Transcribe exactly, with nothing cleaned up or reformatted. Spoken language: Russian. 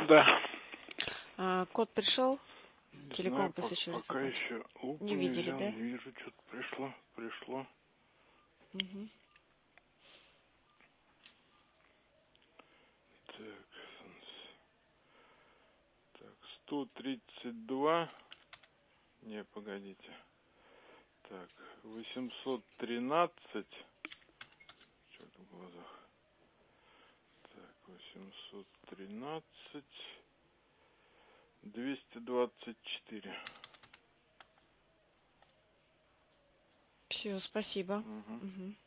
Да. А, код пришел? Не Телеком знаю, еще раз. пока еще. Уп, Не видели, взял, да? Не вижу, что-то пришло. Пришло. Угу. Так, так, сто тридцать два. Не, погодите. Так, восемьсот тринадцать. Что-то в глазах. Так, восемьсот тринадцать. двести двадцать четыре. Все, спасибо. Угу. Угу.